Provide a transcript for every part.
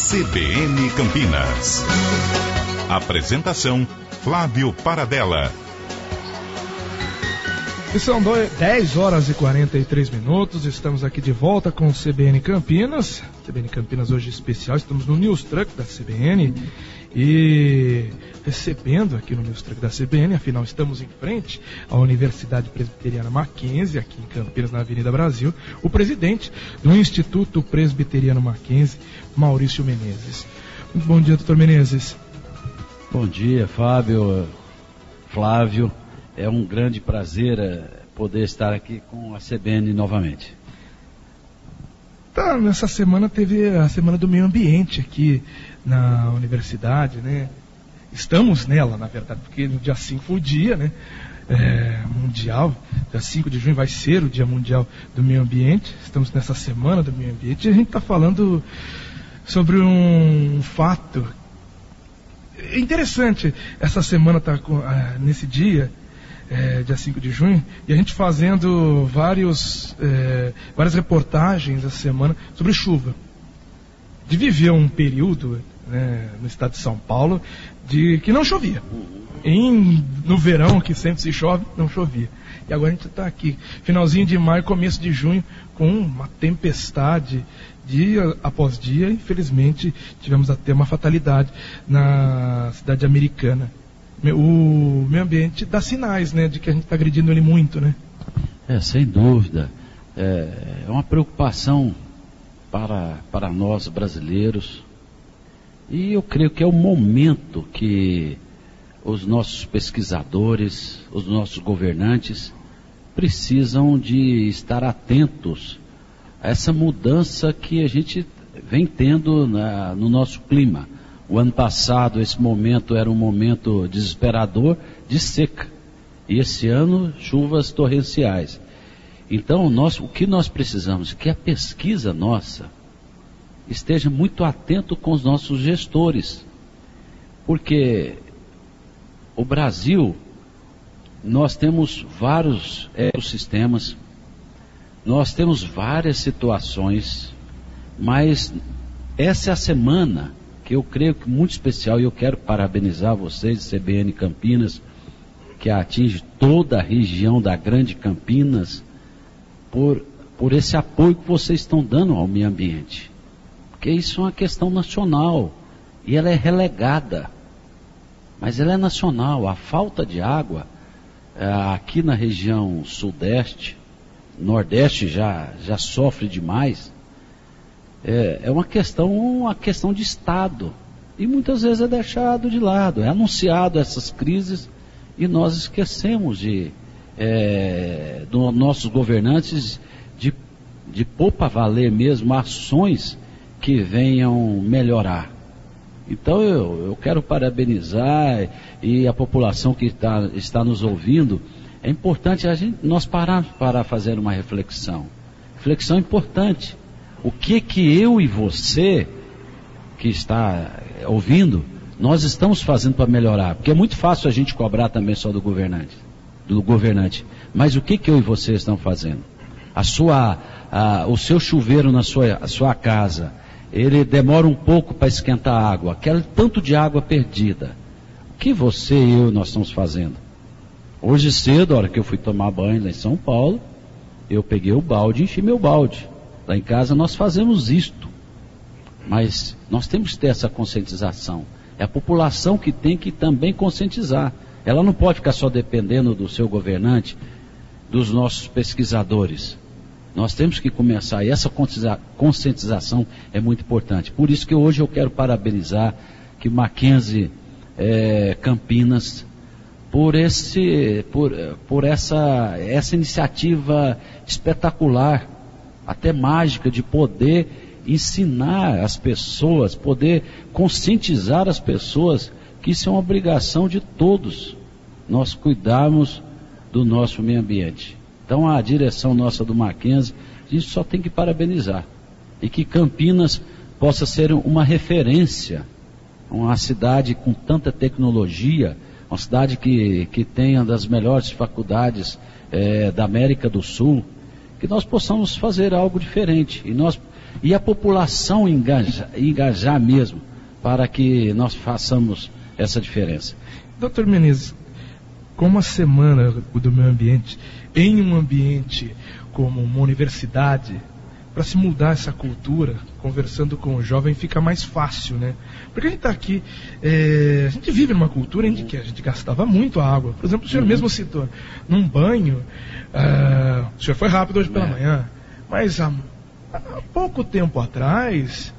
CBN Campinas. Apresentação, Flávio Paradella. E são 10 horas e 43 minutos, estamos aqui de volta com o CBN Campinas. CBN Campinas hoje especial, estamos no News Truck da CBN e recebendo aqui no News Truck da CBN, afinal estamos em frente à Universidade Presbiteriana Mackenzie, aqui em Campinas, na Avenida Brasil, o presidente do Instituto Presbiteriano Mackenzie, Maurício Menezes. Muito bom dia, doutor Menezes. Bom dia, Flávio. É um grande prazer poder estar aqui com a CBN novamente. Nessa semana teve a Semana do Meio Ambiente aqui na universidade, né? Estamos nela, na verdade, porque no dia 5 foi o dia, né? Mundial, dia 5 de junho vai ser o Dia Mundial do Meio Ambiente. Estamos nessa Semana do Meio Ambiente e a gente está falando sobre um fato interessante. Essa semana está nesse dia, dia 5 de junho, e a gente fazendo várias reportagens essa semana sobre chuva. De viver um período, né, no estado de São Paulo de que não chovia. No verão, que sempre se chove, não chovia. E agora a gente está aqui, finalzinho de maio, começo de junho, com uma tempestade dia após dia. Infelizmente tivemos até uma fatalidade na cidade americana. O meio ambiente dá sinais, né, de que a gente está agredindo ele muito, né? Sem dúvida. É uma preocupação para nós brasileiros. E eu creio que é o momento que os nossos pesquisadores, os nossos governantes precisam de estar atentos a essa mudança que a gente vem tendo no nosso clima. O ano passado, esse momento era um momento desesperador de seca. E esse ano, chuvas torrenciais. Então, o que nós precisamos? Que a pesquisa nossa esteja muito atento com os nossos gestores. Porque o Brasil, nós temos vários ecossistemas, nós temos várias situações, mas essa é a semana que eu creio que muito especial, e eu quero parabenizar vocês, CBN Campinas, que atinge toda a região da Grande Campinas, por esse apoio que vocês estão dando ao meio ambiente. Porque isso é uma questão nacional, e ela é relegada, mas ela é nacional. A falta de água, aqui na região sudeste, nordeste já sofre demais. É uma questão de Estado, e muitas vezes é deixado de lado, é anunciado essas crises e nós esquecemos dos nossos governantes de pôr para valer mesmo ações que venham melhorar. Então eu quero parabenizar, e a população que está nos ouvindo, é importante nós pararmos para fazer uma reflexão importante. O que eu e você, que está ouvindo, nós estamos fazendo para melhorar? Porque é muito fácil a gente cobrar também só do governante. Mas o que eu e você estão fazendo? O seu chuveiro na sua casa, ele demora um pouco para esquentar a água, aquele tanto de água perdida. O que você e eu nós estamos fazendo? Hoje cedo, a hora que eu fui tomar banho lá em São Paulo, eu peguei o balde e enchi meu balde. Lá em casa nós fazemos isto, mas nós temos que ter essa conscientização. É a população que tem que também conscientizar. Ela não pode ficar só dependendo do seu governante, dos nossos pesquisadores. Nós temos que começar, e essa conscientização é muito importante. Por isso que hoje eu quero parabenizar que Mackenzie Campinas, por essa iniciativa espetacular, até mágica, de poder ensinar as pessoas, poder conscientizar as pessoas que isso é uma obrigação de todos, nós cuidarmos do nosso meio ambiente. Então a direção nossa do Mackenzie, a gente só tem que parabenizar, e que Campinas possa ser uma referência, uma cidade com tanta tecnologia, uma cidade que tenha das melhores faculdades da América do Sul, que nós possamos fazer algo diferente. E nós e a população engajar mesmo, para que nós façamos essa diferença. Doutor Menezes, como a Semana do Meio Ambiente, em um ambiente como uma universidade, para se mudar essa cultura, conversando com o jovem, fica mais fácil, né? Porque a gente está aqui, a gente vive numa cultura em que a gente gastava muito água. Por exemplo, o senhor mesmo citou, num banho, o senhor foi rápido hoje pela manhã, mas há pouco tempo atrás,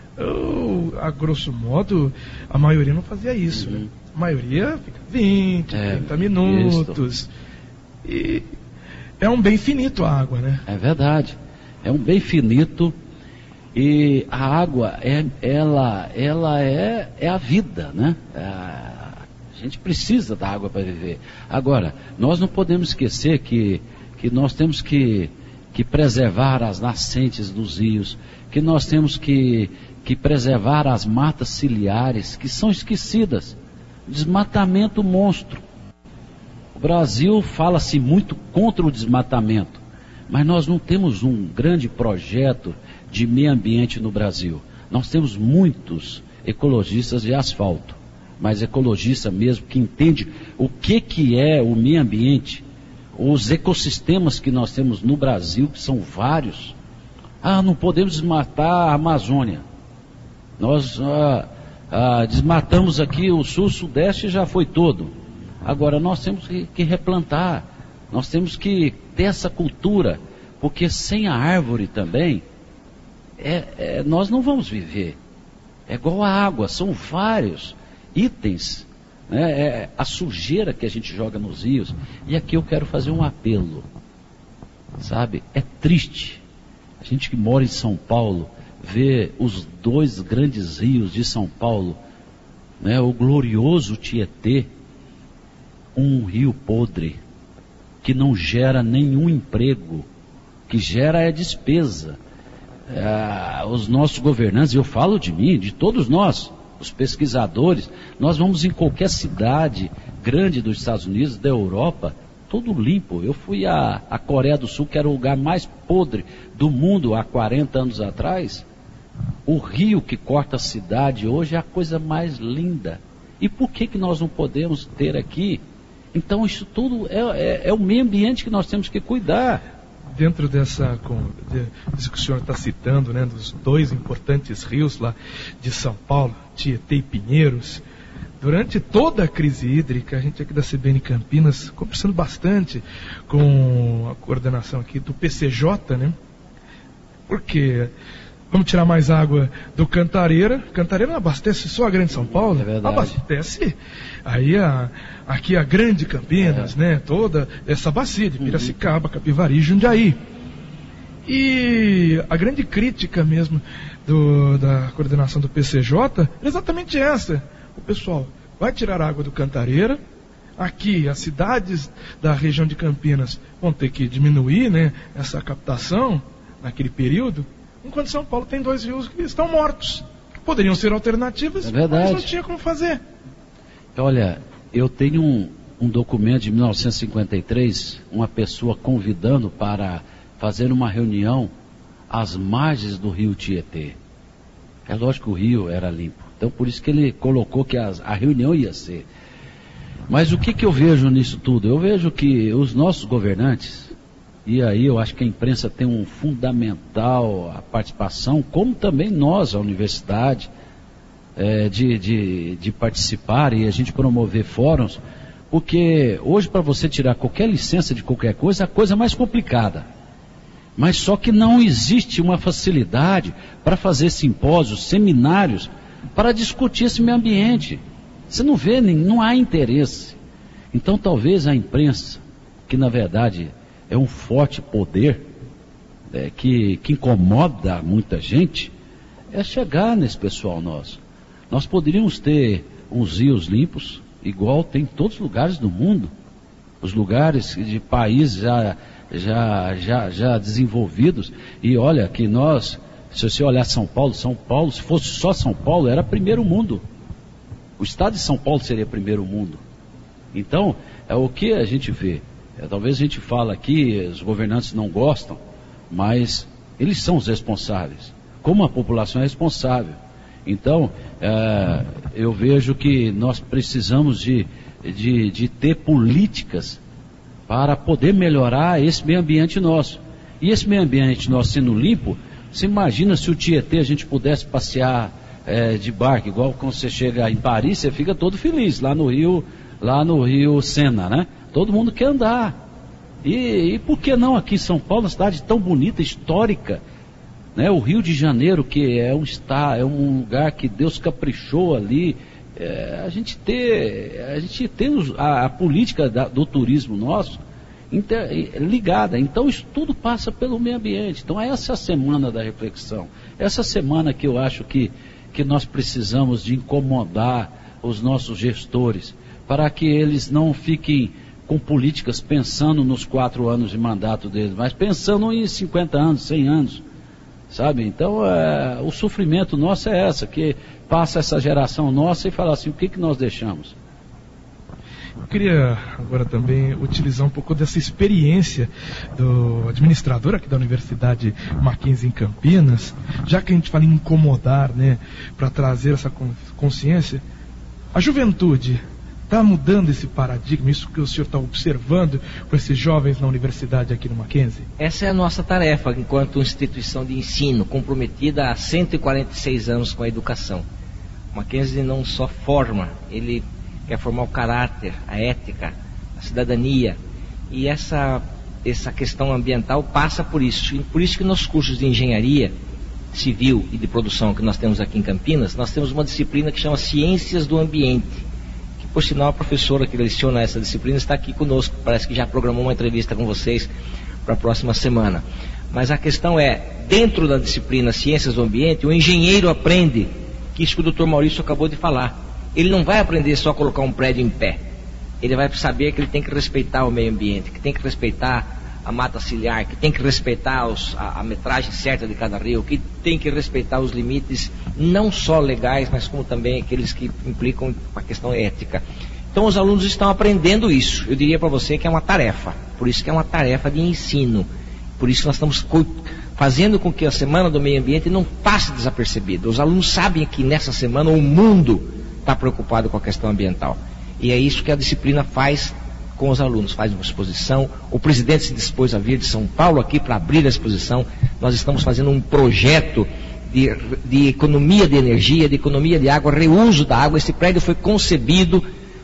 a grosso modo, a maioria não fazia isso, né? A maioria fica 20, 30 minutos. E é um bem finito a água, né? É verdade. É um bem finito, e a água ela é a vida, né? A gente precisa da água para viver. Agora, nós não podemos esquecer que nós temos que preservar as nascentes dos rios, que nós temos que preservar as matas ciliares, que são esquecidas. Desmatamento monstro. O Brasil fala-se muito contra o desmatamento, mas nós não temos um grande projeto de meio ambiente no Brasil. Nós temos muitos ecologistas de asfalto, mas ecologista mesmo que entende o que é o meio ambiente, os ecossistemas que nós temos no Brasil, que são vários. Não podemos desmatar a Amazônia. Nós desmatamos aqui o sul-sudeste, já foi todo. Agora nós temos que replantar. Nós temos que ter essa cultura, porque sem a árvore também, nós não vamos viver. É igual a água, são vários itens, né? A sujeira que a gente joga nos rios. E aqui eu quero fazer um apelo, sabe? É triste a gente que mora em São Paulo ver os 2 grandes rios de São Paulo, né? O glorioso Tietê, um rio podre, que não gera nenhum emprego, que gera despesa. Os nossos governantes, eu falo de mim, de todos nós, os pesquisadores, nós vamos em qualquer cidade grande dos Estados Unidos, da Europa, tudo limpo. Eu fui à Coreia do Sul, que era o lugar mais podre do mundo há 40 anos atrás. O rio que corta a cidade hoje é a coisa mais linda. E por que nós não podemos ter aqui? Então isso tudo é o meio ambiente que nós temos que cuidar. Dentro disso que o senhor está citando, né, dos 2 importantes rios lá de São Paulo, Tietê e Pinheiros, durante toda a crise hídrica, a gente aqui da CBN Campinas, conversando bastante com a coordenação aqui do PCJ, né, porque vamos tirar mais água do Cantareira. Cantareira não abastece só a Grande São Paulo, abastece aí aqui a Grande Campinas, né? Toda essa bacia de Piracicaba, Capivari, Jundiaí. E a grande crítica mesmo da coordenação do PCJ é exatamente essa. O pessoal vai tirar água do Cantareira. Aqui, as cidades da região de Campinas vão ter que diminuir, né, essa captação naquele período. Enquanto São Paulo tem 2 rios que estão mortos, que poderiam ser alternativas, mas não tinha como fazer. Olha, eu tenho um documento de 1953, uma pessoa convidando para fazer uma reunião às margens do rio Tietê. É lógico que o rio era limpo, então por isso que ele colocou que a reunião ia ser. Mas o que eu vejo nisso tudo? Eu vejo que os nossos governantes, e aí eu acho que a imprensa tem um fundamental a participação, como também nós, a universidade, de participar e a gente promover fóruns, porque hoje para você tirar qualquer licença de qualquer coisa, é a coisa mais complicada. Mas só que não existe uma facilidade para fazer simpósios, seminários, para discutir esse meio ambiente. Você não vê, não há interesse. Então talvez a imprensa, que na verdade é um forte poder, que incomoda muita gente, é chegar nesse pessoal nosso. Nós poderíamos ter uns rios limpos, igual tem em todos os lugares do mundo. Os lugares de países já desenvolvidos. E olha que nós, se você olhar São Paulo, se fosse só São Paulo, era primeiro mundo. O estado de São Paulo seria primeiro mundo. Então, é o que a gente vê. Talvez a gente fale aqui, os governantes não gostam, mas eles são os responsáveis. como a população é responsável. Então, eu vejo que nós precisamos de ter políticas para poder melhorar esse meio ambiente nosso. E esse meio ambiente nosso sendo limpo, você imagina se o Tietê a gente pudesse passear de barco, igual quando você chega em Paris, você fica todo feliz, lá no Rio Sena, né? Todo mundo quer andar. E por que não aqui em São Paulo, uma cidade tão bonita, histórica, né? O Rio de Janeiro, que é um lugar que Deus caprichou ali, a gente ter a política do turismo nosso ligada. Então isso tudo passa pelo meio ambiente. Então essa é a semana da reflexão, essa semana que eu acho que nós precisamos de incomodar os nossos gestores, para que eles não fiquem com políticas pensando nos 4 anos de mandato deles, mas pensando em 50 anos, 100 anos, sabe? Então o sofrimento nosso é que passa essa geração nossa e fala assim, o que nós deixamos? Eu queria agora também utilizar um pouco dessa experiência do administrador aqui da Universidade Mackenzie em Campinas, já que a gente fala em incomodar, né, para trazer essa consciência. A juventude está mudando esse paradigma, isso que o senhor está observando com esses jovens na universidade aqui no Mackenzie? Essa é a nossa tarefa enquanto instituição de ensino, comprometida há 146 anos com a educação. O Mackenzie não só forma, ele quer formar o caráter, a ética, a cidadania. E essa questão ambiental passa por isso. E por isso que nos cursos de engenharia civil e de produção que nós temos aqui em Campinas, nós temos uma disciplina que chama Ciências do Ambiente. Que, por sinal, a professora que leciona essa disciplina está aqui conosco. Parece que já programou uma entrevista com vocês para a próxima semana. Mas a questão é, dentro da disciplina Ciências do Ambiente, o engenheiro aprende, que isso que o Dr. Maurício acabou de falar. Ele não vai aprender só a colocar um prédio em pé. Ele vai saber que ele tem que respeitar o meio ambiente, que tem que respeitar a mata ciliar, que tem que respeitar a metragem certa de cada rio, que tem que respeitar os limites, não só legais, mas como também aqueles que implicam a questão ética. Então os alunos estão aprendendo isso. Eu diria para você que é uma tarefa. Por isso que é uma tarefa de ensino. Por isso que nós estamos fazendo com que a Semana do Meio Ambiente não passe desapercebida. Os alunos sabem que nessa semana o mundo está preocupado com a questão ambiental. E é isso que a disciplina faz com os alunos, faz uma exposição. O presidente se dispôs a vir de São Paulo aqui para abrir a exposição. Nós estamos fazendo um projeto de economia de energia, de economia de água, reuso da água. Esse prédio foi concebido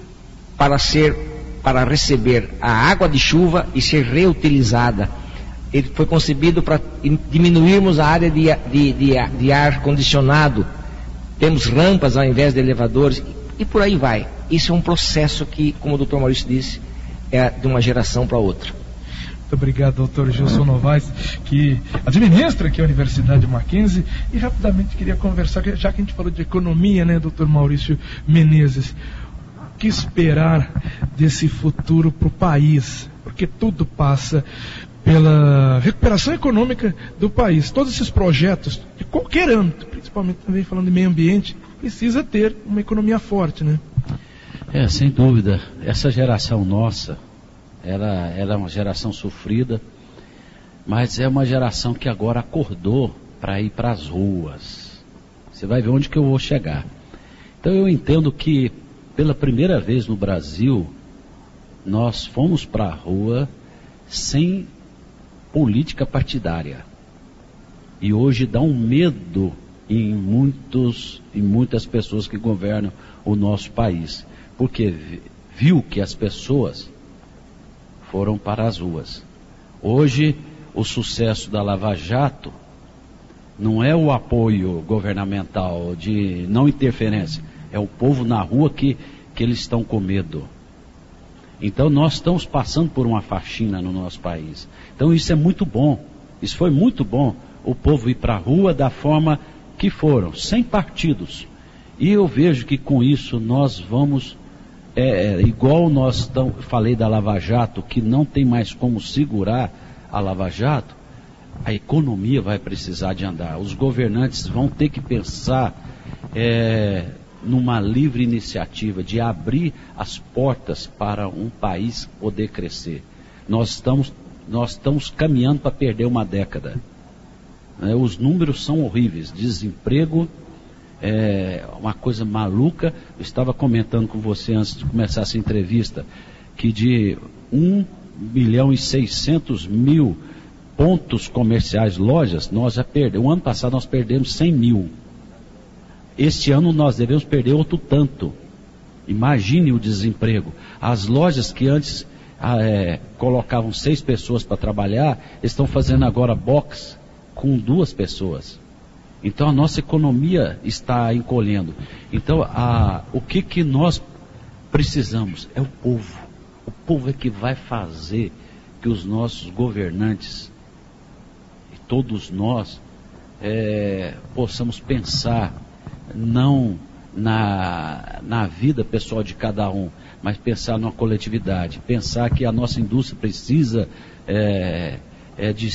para receber a água de chuva e ser reutilizada. Ele foi concebido para diminuirmos a área de ar condicionado. Temos rampas ao invés de elevadores e por aí vai. Isso é um processo que, como o Dr. Maurício disse, é de uma geração para outra. Muito obrigado, Dr. Gilson Novaes, que administra aqui a Universidade Mackenzie. E rapidamente queria conversar, já que a gente falou de economia, né, Dr. Maurício Menezes, o que esperar desse futuro para o país? Porque tudo passa pela recuperação econômica do país. Todos esses projetos, de qualquer âmbito, principalmente também falando de meio ambiente, precisa ter uma economia forte, né? Sem dúvida. Essa geração nossa, ela é uma geração sofrida, mas é uma geração que agora acordou para ir para as ruas. Você vai ver onde que eu vou chegar. Então eu entendo que, pela primeira vez no Brasil, nós fomos para a rua sem política partidária. E hoje dá um medo em muitas pessoas que governam o nosso país, porque viu que as pessoas foram para as ruas. Hoje o sucesso da Lava Jato não é o apoio governamental de não interferência, é o povo na rua que eles estão com medo. Então nós estamos passando por uma faxina no nosso país. Então isso é muito bom, isso foi muito bom, o povo ir para a rua da forma que foram, sem partidos. E eu vejo que com isso nós vamos, igual falei da Lava Jato, que não tem mais como segurar a Lava Jato, a economia vai precisar de andar. Os governantes vão ter que pensar numa livre iniciativa de abrir as portas para um país poder crescer. Nós estamos caminhando para perder uma década. Os números são horríveis, desemprego é uma coisa maluca. Eu estava comentando com você antes de começar essa entrevista que de 1.600.000 pontos comerciais, lojas, nós já perdemos. O ano passado nós perdemos 100 mil. Este ano nós devemos perder outro tanto. Imagine o desemprego. As lojas que antes colocavam 6 pessoas para trabalhar, estão fazendo agora box com 2 pessoas. Então a nossa economia está encolhendo. Então o que nós precisamos é o povo. O povo é que vai fazer que os nossos governantes, e todos nós, possamos pensar não na vida pessoal de cada um, mas pensar numa coletividade, pensar que a nossa indústria precisa de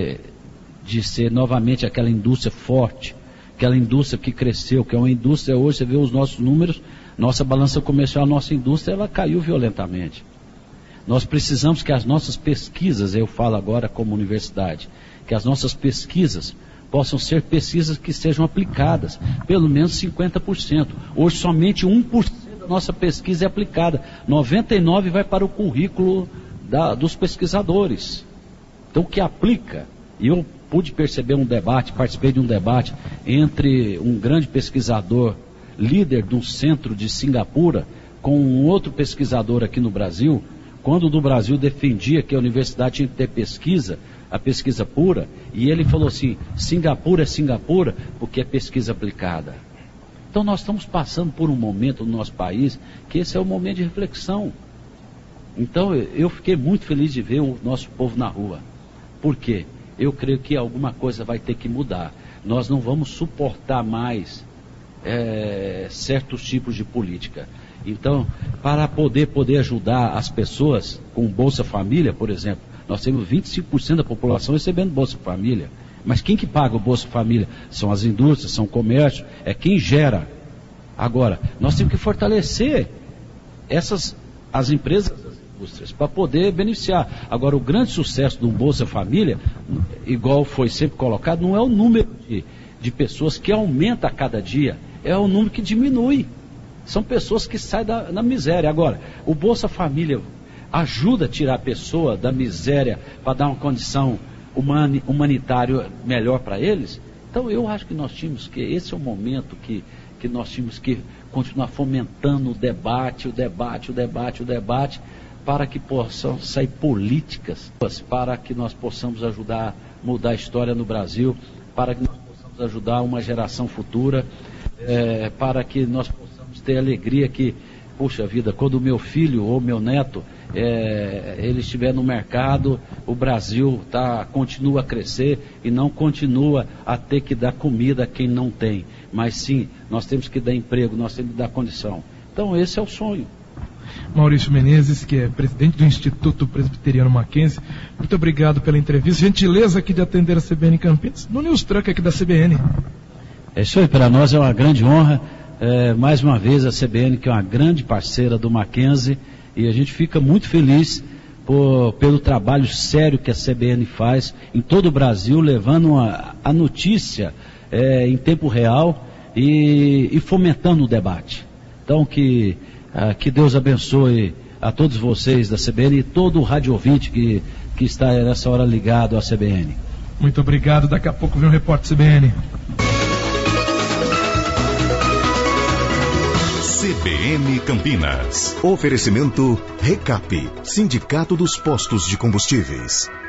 ser novamente aquela indústria forte, aquela indústria que cresceu, que é uma indústria, hoje você vê os nossos números, nossa balança comercial, nossa indústria, ela caiu violentamente. Nós precisamos que as nossas pesquisas, eu falo agora como universidade, que as nossas pesquisas possam ser pesquisas que sejam aplicadas, pelo menos 50%. Hoje somente 1% da nossa pesquisa é aplicada, 99% vai para o currículo dos pesquisadores. Então o que aplica, e eu pude perceber um debate, participei de um debate entre um grande pesquisador, líder de um centro de Singapura, com um outro pesquisador aqui no Brasil, quando no Brasil defendia que a universidade tinha que ter pesquisa, a pesquisa pura, e ele falou assim, Singapura é Singapura porque é pesquisa aplicada. Então nós estamos passando por um momento no nosso país, que esse é o momento de reflexão. Então eu fiquei muito feliz de ver o nosso povo na rua. Por quê? Eu creio que alguma coisa vai ter que mudar. Nós não vamos suportar mais certos tipos de política. Então, para poder ajudar as pessoas com Bolsa Família, por exemplo, nós temos 25% da população recebendo Bolsa Família. Mas quem que paga o Bolsa Família? São as indústrias, são o comércio, é quem gera. Agora, nós temos que fortalecer as empresas, as indústrias, para poder beneficiar. Agora, o grande sucesso do Bolsa Família, igual foi sempre colocado, não é o número de pessoas que aumenta a cada dia, é o número que diminui. São pessoas que saem da miséria. Agora, o Bolsa Família ajuda a tirar a pessoa da miséria para dar uma condição humanitária melhor para eles. Então eu acho que nós tínhamos que, esse é o momento que nós tínhamos que continuar fomentando o debate, para que possam sair políticas, para que nós possamos ajudar a mudar a história no Brasil, para que nós possamos ajudar uma geração futura, para que nós possamos ter alegria que, puxa vida, quando o meu filho ou meu neto ele estiver no mercado, o Brasil continua a crescer e não continua a ter que dar comida a quem não tem, mas sim, nós temos que dar emprego, nós temos que dar condição. Então esse é o sonho. Maurício Menezes, que é presidente do Instituto Presbiteriano Mackenzie, muito obrigado pela entrevista, gentileza aqui de atender a CBN Campinas, no News Truck aqui da CBN. É isso aí, para nós é uma grande honra, mais uma vez a CBN, que é uma grande parceira do Mackenzie, e a gente fica muito feliz pelo trabalho sério que a CBN faz em todo o Brasil, levando a notícia em tempo real e fomentando o debate. Então que Deus abençoe a todos vocês da CBN e todo o rádio ouvinte que está nessa hora ligado à CBN. Muito obrigado, daqui a pouco vem um repórter CBN. CBN Campinas. Oferecimento Recap, Sindicato dos Postos de Combustíveis.